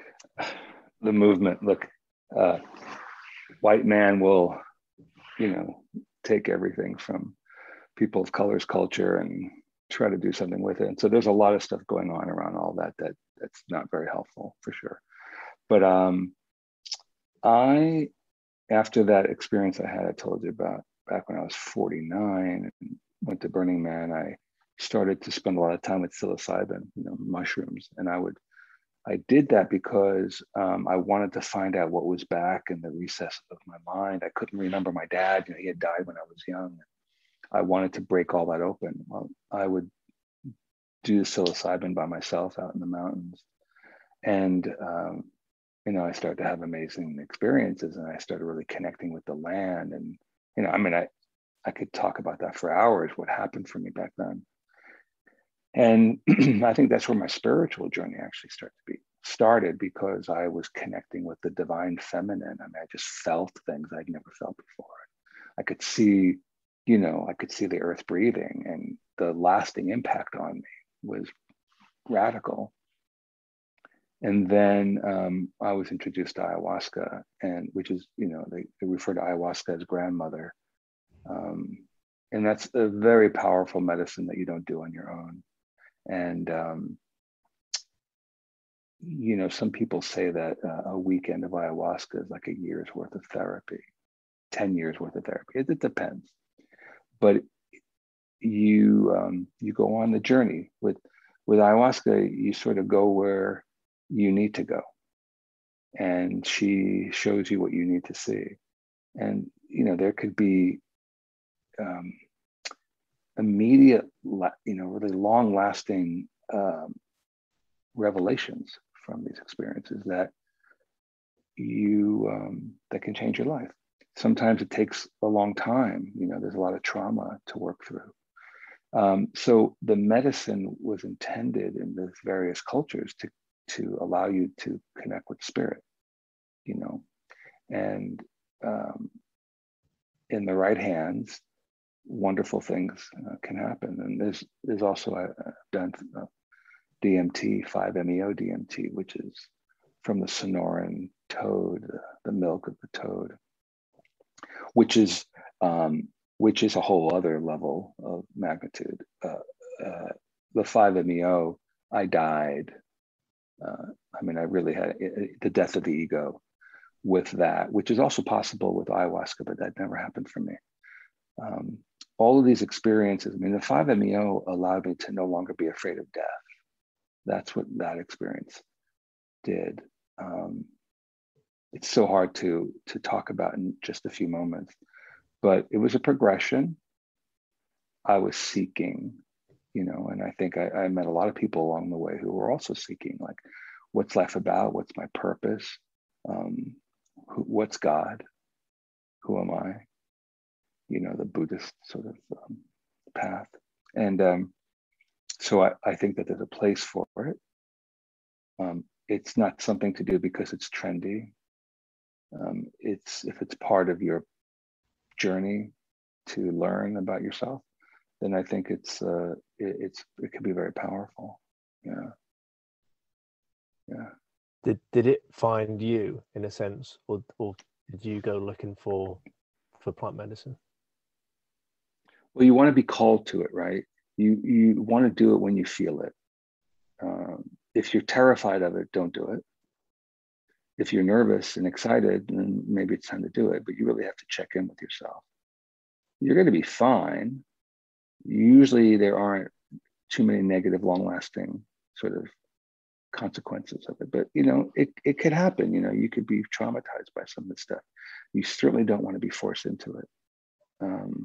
the movement, look, uh, white man will, you know, take everything from people of color's culture and try to do something with it. And so there's a lot of stuff going on around all that that that's not very helpful, for sure. But um, I, after that experience I had, I told you about back when I was forty-nine and went to Burning Man, I started to spend a lot of time with psilocybin, you know, mushrooms. And I would, I did that because um, I wanted to find out what was back in the recess of my mind. I couldn't remember my dad, you know, he had died when I was young. I wanted to break all that open. Well, I would do psilocybin by myself out in the mountains. And, um, you know, I started to have amazing experiences, and I started really connecting with the land. And, you know, I mean, I, I could talk about that for hours, what happened for me back then. And I think that's where my spiritual journey actually started to be started, because I was connecting with the divine feminine. I mean, I just felt things I'd never felt before. I could see, you know, I could see the earth breathing, and the lasting impact on me was radical. And then um, I was introduced to ayahuasca, and which is, you know, they, they refer to ayahuasca as grandmother. Um, and that's a very powerful medicine that you don't do on your own. And, um, you know, some people say that uh, a weekend of ayahuasca is like a year's worth of therapy, ten years worth of therapy. It, it depends. But you um, you go on the journey. With, with ayahuasca, you sort of go where you need to go. And she shows you what you need to see. And, you know, there could be um, immediate, you know, really long lasting um, revelations from these experiences that you um, that can change your life. Sometimes it takes a long time. You know, there's a lot of trauma to work through. Um, so the medicine was intended in the various cultures to to allow you to connect with spirit. You know, and um, in the right hands, wonderful things uh, can happen. And there's there's also I've done uh, D M T, five M E O D M T, which is from the Sonoran toad, uh, the milk of the toad, which is um, which is a whole other level of magnitude. Uh, uh, the five M E O, I died. Uh, I mean, I really had it, the death of the ego with that, which is also possible with ayahuasca, but that never happened for me. Um, all of these experiences, I mean, the five M E O allowed me to no longer be afraid of death. That's what that experience did. Um, it's so hard to to talk about in just a few moments, but it was a progression. I was seeking, you know, and I think I, I met a lot of people along the way who were also seeking, like, what's life about? What's my purpose? Um, who, what's God? Who am I? You know, the Buddhist sort of um, path. And um, so I, I think that there's a place for it. Um, it's not something to do because it's trendy. Um, it's if it's part of your journey to learn about yourself, then I think it's uh, it, it's it can be very powerful. Yeah, yeah. Did did it find you in a sense, or or did you go looking for for plant medicine? Well, you want to be called to it, right? You you want to do it when you feel it. Um, if you're terrified of it, don't do it. If you're nervous and excited, then maybe it's time to do it. But you really have to check in with yourself. You're going to be fine. Usually, there aren't too many negative, long-lasting sort of consequences of it. But you know, it it could happen. You know, you could be traumatized by some of this stuff. You certainly don't want to be forced into it. Um,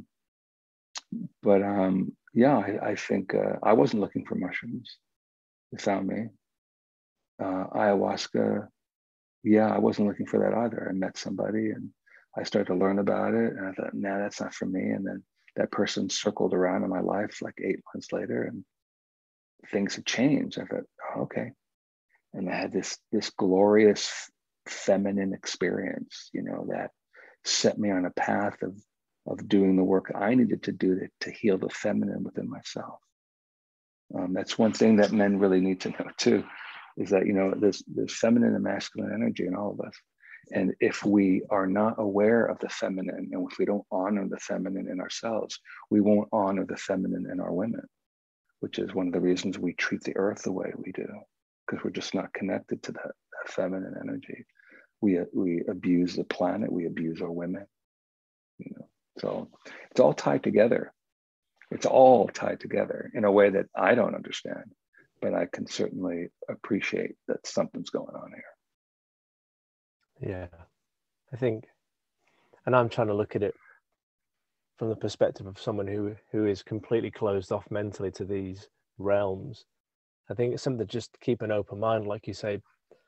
but um, yeah, I, I think uh, I wasn't looking for mushrooms. They found me. Uh, ayahuasca, yeah, I wasn't looking for that either. I met somebody and I started to learn about it, and I thought, nah, that's not for me. And then that person circled around in my life like eight months later, and things had changed. I thought, oh, okay. And I had this this glorious feminine experience, you know, that set me on a path of of doing the work I needed to do to, to heal the feminine within myself. Um, that's one thing that men really need to know too, is that, you know, there's there's feminine and masculine energy in all of us. And if we are not aware of the feminine, and if we don't honor the feminine in ourselves, we won't honor the feminine in our women, which is one of the reasons we treat the earth the way we do, because we're just not connected to that, that feminine energy. We we abuse the planet, we abuse our women, you know. So it's all tied together. It's all tied together in a way that I don't understand, but I can certainly appreciate that something's going on here. Yeah, I think, and I'm trying to look at it from the perspective of someone who who is completely closed off mentally to these realms. I think it's something to just keep an open mind, like you say.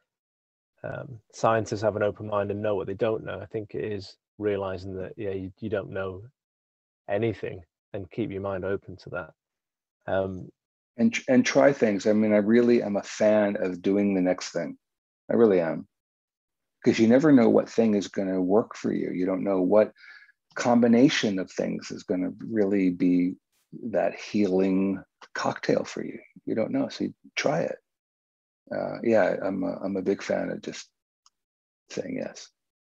Um, scientists have an open mind and know what they don't know. I think it is realizing that, yeah, you, you don't know anything, and keep your mind open to that. Um, and and try things. I mean, I really am a fan of doing the next thing. I really am, because you never know what thing is going to work for you. You don't know what combination of things is going to really be that healing cocktail for you. You don't know, so you try it. Uh, yeah, I'm a, I'm a big fan of just saying yes.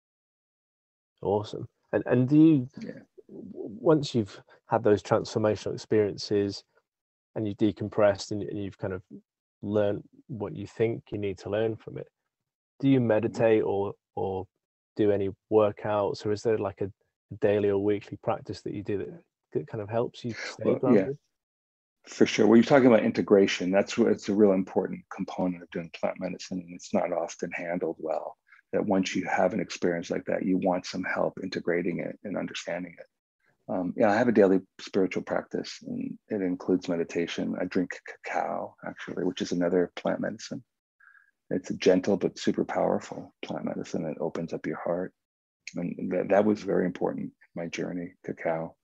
Awesome. And and do you, yeah. once you've had those transformational experiences and you've decompressed and, and you've kind of learned what you think you need to learn from it, do you meditate or or do any workouts, or is there like a daily or weekly practice that you do that, that kind of helps you stay Well, grounded? Yeah, for sure. Well, you're talking about integration. That's what it's a real important component of doing plant medicine, and it's not often handled well. That once you have an experience like that, you want some help integrating it and understanding it. Um, yeah, I have a daily spiritual practice, and it includes meditation. I drink cacao, actually, which is another plant medicine. It's gentle but super powerful plant medicine that opens up your heart. And that, that was very important in my journey, cacao.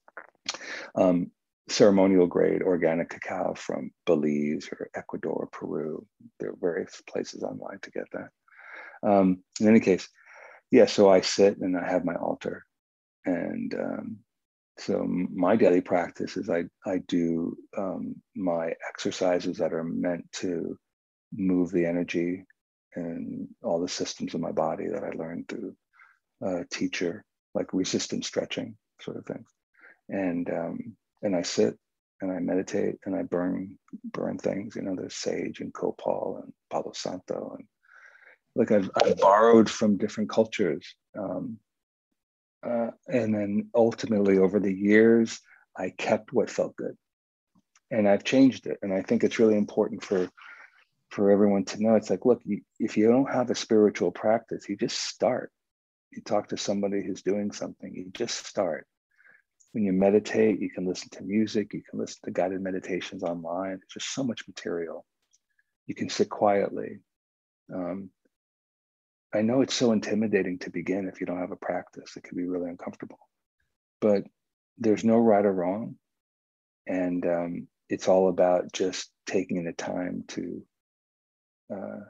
Um, ceremonial grade organic cacao from Belize or Ecuador, Peru. There are various places online to get that. Um, in any case, yeah, so I sit and I have my altar. And um, so my daily practice is I, I do um, my exercises that are meant to move the energy and all the systems of my body that I learned through a teacher, like resistance stretching sort of things. And um, and I sit and I meditate and I burn burn things. You know, there's sage and copal and Palo Santo, and like I've, I've borrowed from different cultures. Um, uh, and then ultimately over the years, I kept what felt good, and I've changed it. And I think it's really important for for everyone to know. It's like, look, you, if you don't have a spiritual practice, you just start. You talk to somebody who's doing something, you just start. When you meditate, you can listen to music, you can listen to guided meditations online. There's just so much material. You can sit quietly. Um, I know it's so intimidating to begin if you don't have a practice. It can be really uncomfortable, but there's no right or wrong. And um, it's all about just taking the time to uh,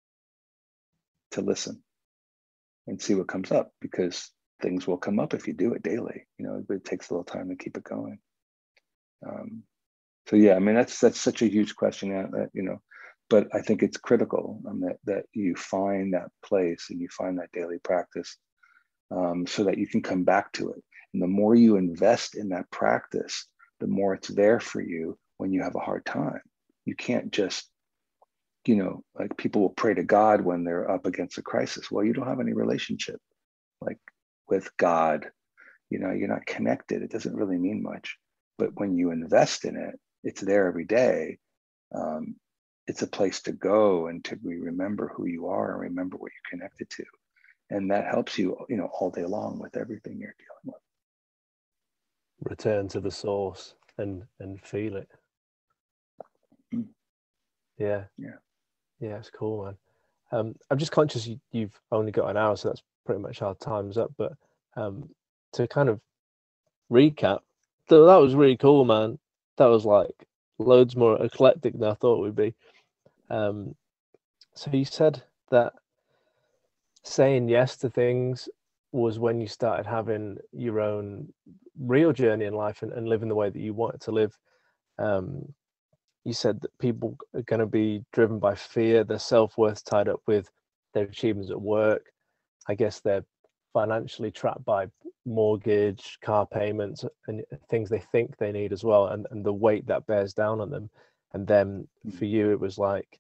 to listen and see what comes up, because things will come up if you do it daily. You know, but it takes a little time to keep it going. Um, so yeah, I mean, that's that's such a huge question, that, you know, but I think it's critical um, that that you find that place and you find that daily practice, um, so that you can come back to it. And the more you invest in that practice, the more it's there for you when you have a hard time. You can't just, you know, like people will pray to God when they're up against a crisis. Well, you don't have any relationship like with God. You know, you're not connected. It doesn't really mean much. But when you invest in it, it's there every day. Um, it's a place to go and to remember who you are and remember what you're connected to. And that helps you, you know, all day long with everything you're dealing with. Return to the source and and feel it. Mm. Yeah. Yeah. Yeah, it's cool, man. Um, I'm just conscious you, you've only got an hour, so that's pretty much our time's up. But um, to kind of recap, th- that was really cool, man. That was like loads more eclectic than I thought it would be. Um, so you said that saying yes to things was when you started having your own real journey in life and, and living the way that you wanted to live. Um, you said that people are going to be driven by fear, their self-worth tied up with their achievements at work. I guess they're financially trapped by mortgage, car payments, and things they think they need as well, and, and the weight that bears down on them. And then for you, it was like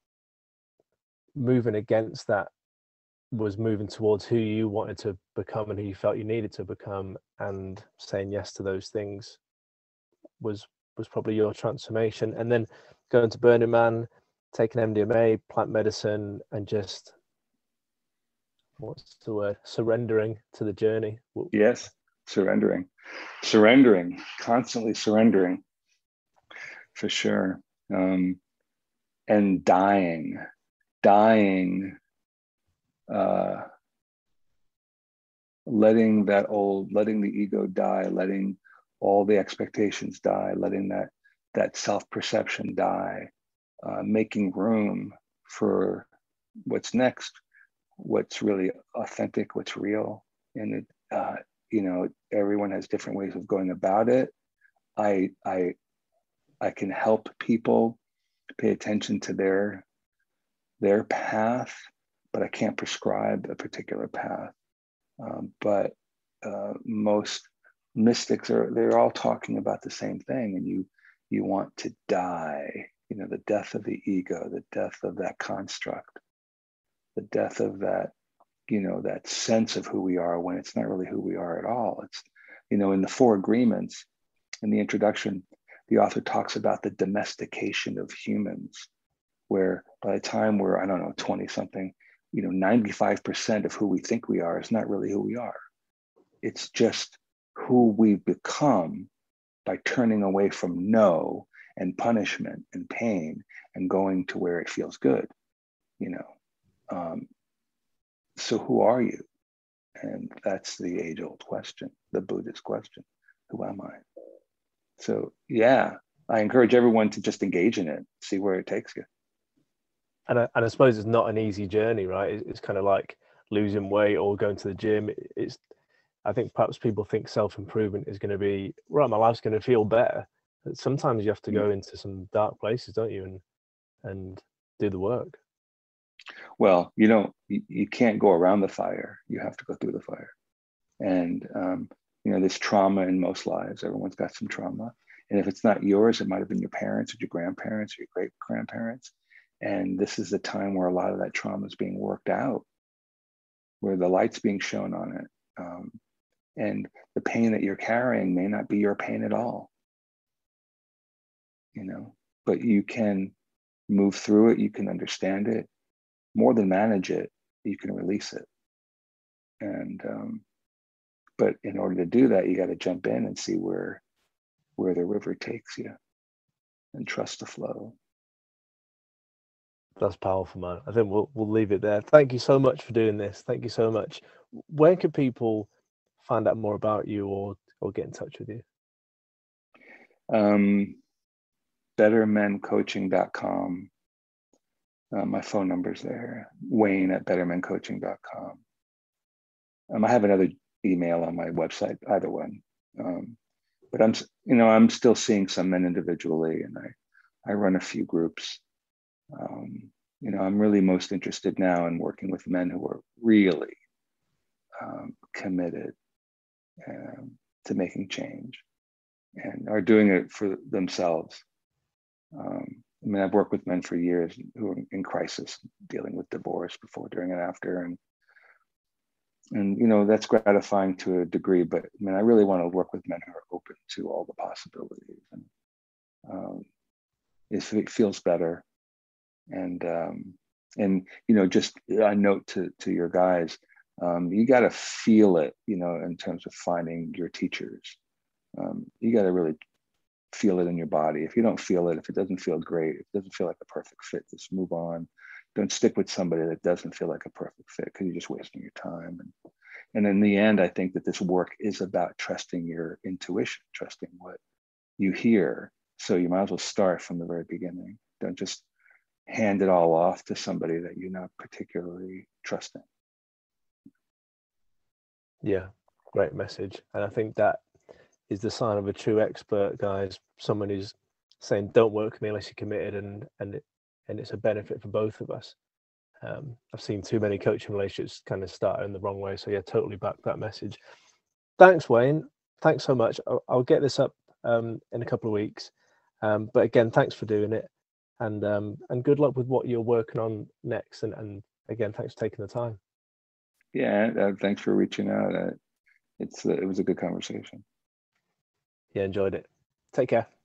moving against that was moving towards who you wanted to become and who you felt you needed to become, and saying yes to those things was was probably your transformation. And then going to Burning Man, taking M D M A, plant medicine, and just, what's the word, surrendering to the journey. Yes, surrendering, surrendering, constantly surrendering, for sure. Um, and dying, dying, uh, letting that old, letting the ego die, letting all the expectations die, letting that that self-perception die, uh, making room for what's next, what's really authentic, what's real. And it, uh, you know, everyone has different ways of going about it. I I I can help people pay attention to their their path, but I can't prescribe a particular path. Um, but uh, most mystics are, they're all talking about the same thing. And you you want to die, you know, the death of the ego, the death of that construct, the death of that, you know, that sense of who we are when it's not really who we are at all. It's, you know, in the Four Agreements, in the introduction, the author talks about the domestication of humans, where by the time we're, I don't know, twenty something, you know, ninety-five percent of who we think we are is not really who we are. It's just who we become by turning away from no and punishment and pain and going to where it feels good. you know. Um, so who are you? And that's the age-old question, the Buddhist question: who am I? So yeah, I encourage everyone to just engage in it, see where it takes you. And I, and I suppose it's not an easy journey, right? It's, it's kind of like losing weight or going to the gym. It's, I think perhaps people think self-improvement is going to be, right, my life's going to feel better. But sometimes you have to go into some dark places, don't you? And, and do the work. Well, you don't, you, you can't go around the fire. You have to go through the fire. And, um, you know, there's trauma in most lives. Everyone's got some trauma. And if it's not yours, it might have been your parents or your grandparents or your great grandparents. And this is the time where a lot of that trauma is being worked out, where the light's being shown on it. Um, and the pain that you're carrying may not be your pain at all, you know, but you can move through it. You can understand it. More than manage it, you can release it. And, um, but in order to do that, you got to jump in and see where, where the river takes you and trust the flow. That's powerful, man. I think we'll we'll leave it there. Thank you so much for doing this. Thank you so much. Where can people find out more about you or or get in touch with you? Um, better men coaching dot com. Uh, my phone number's there. Wayne at better men coaching dot com. Um, I have another email on my website, either one. Um, but I'm, you know, I'm still seeing some men individually, and I, I run a few groups. Um, you know, I'm really most interested now in working with men who are really um, committed um, to making change and are doing it for themselves. Um, I mean, I've worked with men for years who are in crisis, dealing with divorce before, during, and after, and and you know that's gratifying to a degree. But I mean, I really want to work with men who are open to all the possibilities, and um, if it feels better. And um, and you know, just a note to to your guys, um, you got to feel it. You know, in terms of finding your teachers, um, you got to really feel it in your body. If you don't feel it, if it doesn't feel great, if it doesn't feel like a perfect fit, just move on. Don't stick with somebody that doesn't feel like a perfect fit, because you're just wasting your time. And and in the end, I think that this work is about trusting your intuition, trusting what you hear. So you might as well start from the very beginning. Don't just hand it all off to somebody that you're not particularly trusting. Yeah, great message. And I think that is the sign of a true expert, guys. Someone who's saying, don't work with me unless you're committed, and and it, and it's a benefit for both of us. Um, I've seen too many coaching relationships kind of start in the wrong way. So yeah, totally back that message. Thanks, Wayne. Thanks so much. I'll, I'll get this up um, in a couple of weeks. Um, but again, thanks for doing it. And um, and good luck with what you're working on next. And, and again, thanks for taking the time. Yeah, uh, thanks for reaching out. Uh, it's uh, it was a good conversation. Yeah, enjoyed it. Take care.